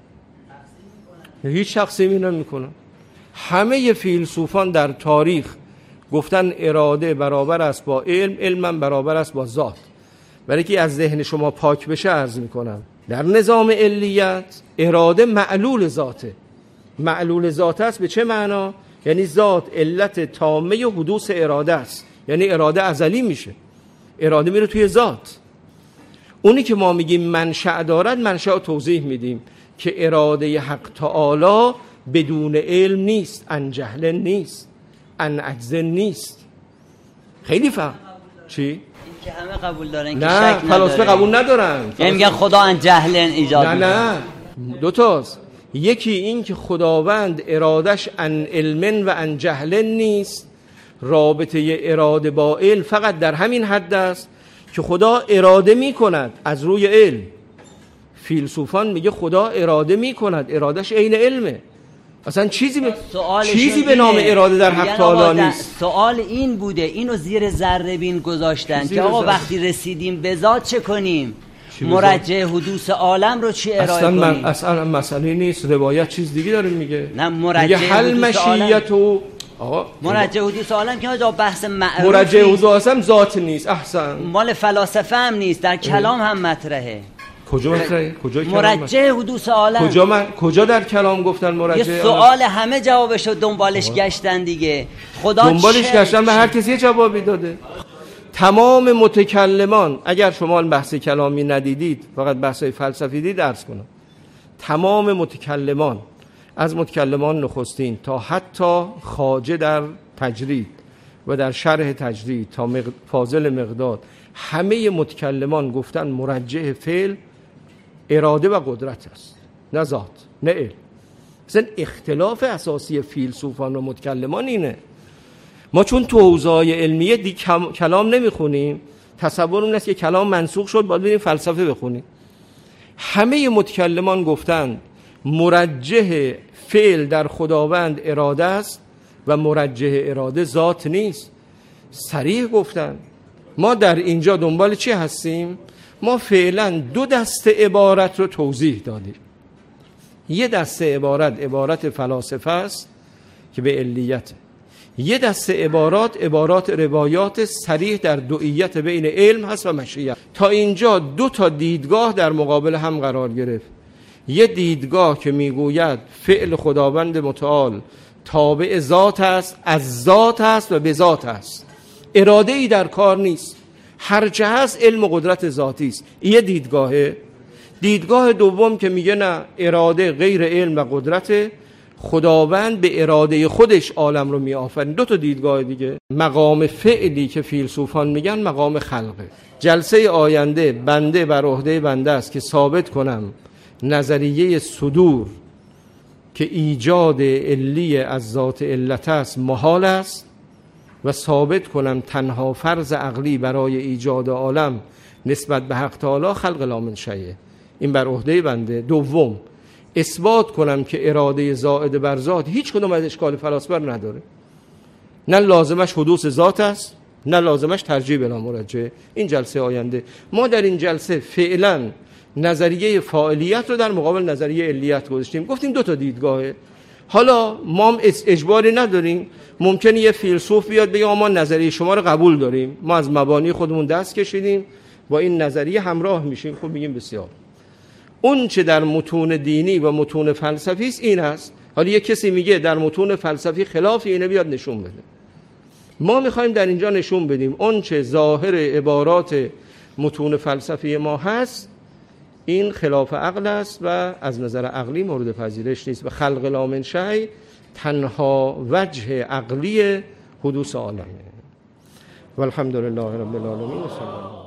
هیچ شخصی می نمیکنه. همه فیلسوفان در تاریخ گفتن اراده برابر است با علم، علم برابر است با ذات. برای که از ذهن شما پاک بشه عرض میکنم، در نظام علیت اراده معلول ذاته. معلول ذات است به چه معنا؟ یعنی ذات علت تامه حدوث اراده است، یعنی اراده ازلی میشه، اراده میره توی ذات. اونی که ما میگیم منشأ دارد، منشأ رو توضیح میدیم که اراده حق تعالی بدون علم نیست، ان جهل نیست، ان عجز نیست. خیلی فرق. چی؟ که همه قبول دارن که نه، شک فلاسفه قبول ندارن. یعنی میگن خدا ان جهل ایجاد نه نه، دو تاست. یکی این که خداوند ارادش ان علم و ان جهل نیست، رابطه اراده با علم فقط در همین حد است که خدا اراده می کند از روی علم. فیلسوفان میگه خدا اراده می کند، ارادش عین علمه. اصلا چیزی به چیزی به نام اراده در حق تعالی نیست. سوال این بوده، اینو زیر ذره بین گذاشتن که آقا وقتی رسیدیم به ذات چه کنیم؟ مرجع حدوث عالم رو چی ارائه اصلا کنیم؟ اصلا مسئله نیست، روایت چیز دیگه داره میگه. نه مرجع حل مشیت و آقا مرجع حدوث عالم که جا بحث معروفی، مرجع حدوث عالم ذات نیست. احسن، مال فلاسفه هم نیست، در کلام هم مطرحه. کجا مطرحه؟ کجا کلام؟ مرجع حدوث عالم کجا من کجا در کلام گفتن مرجع؟ یه سوال همه جوابشو دنبالش گشتن دیگه. خدا دنبالش گشتن، به هر کسی یه جوابی داده. تمام متکلمان، اگر شما بحث کلامی ندیدید فقط بحث فلسفی دیدید، عرض کنم تمام متکلمان از متکلمان نخستین تا حتی خواجه در تجرید و در شرح تجرید تا مقد... فاضل مقداد، همه متکلمان گفتن مرجع فعل اراده و قدرت است، نه ذات نه علم. مثلا اختلاف اساسی فیلسوفان و متکلمان اینه. ما چون تو حوزه‌های علمیه دی کلام نمیخونیم، تصور اون است که کلام منسوخ شد باید بریم فلسفه بخونیم. همه متکلمان گفتند مرجح فعل در خداوند اراده است و مرجح اراده ذات نیست. صریح گفتند. ما در اینجا دنبال چی هستیم؟ ما فعلا دو دسته عبارت رو توضیح دادیم. یه دسته عبارت عبارت فلاسفه است که به علیته، یه دسته عبارات عبارات روایات صریح در دوئیت بین علم هست و مشیت. تا اینجا دو تا دیدگاه در مقابل هم قرار گرفت. یه دیدگاه که میگوید فعل خداوند متعال تابع ذات است، از ذات است و به ذات است، اراده ای در کار نیست، هر چه هست علم و قدرت ذاتی است. یه دیدگاهه. دیدگاه دوم که میگه نه، اراده غیر علم و قدرت، خداوند به اراده خودش عالم رو میآفرین. دو تا دیدگاه دیگه. مقام فعلی که فیلسوفان میگن مقام خلقه. جلسه آینده بنده بر عهده بنده است که ثابت کنم نظریه صدور که ایجاد علی از ذات علت است محال است و ثابت کنم تنها فرض عقلی برای ایجاد عالم نسبت به حق تعالی خلق لا من شیء. این بر عهده بنده. دوم، اثبات کنم که اراده زائد بر ذات هیچ کدوم از اشکال فلاسفه نداره، نه لازمش حدوث ذات است نه لازمش ترجیح بلا مرجع. این جلسه آینده ما در این جلسه فعلا نظریه فاعلیت رو در مقابل نظریه علیت گذاشتیم، گفتیم دو تا دیدگاهه. حالا ما هم اجباری نداریم، ممکنه یه فیلسوف بیاد بگه ما نظریه شما رو قبول داریم، ما از مبانی خودمون دست کشیدیم با این نظریه همراه میشیم. خب میگیم بسیار، اون چه در متون دینی و متون فلسفی است این است. حالا یه کسی میگه در متون فلسفی خلاف اینه، بیاد نشون بده. ما میخوایم در اینجا نشون بدیم اون چه ظاهر عبارات متون فلسفی ما هست این خلاف عقل است و از نظر عقلی مورد پذیرش نیست و خلق لا من شیء تنها وجه عقلی حدوث عالمه. والحمدلله رب العالمین.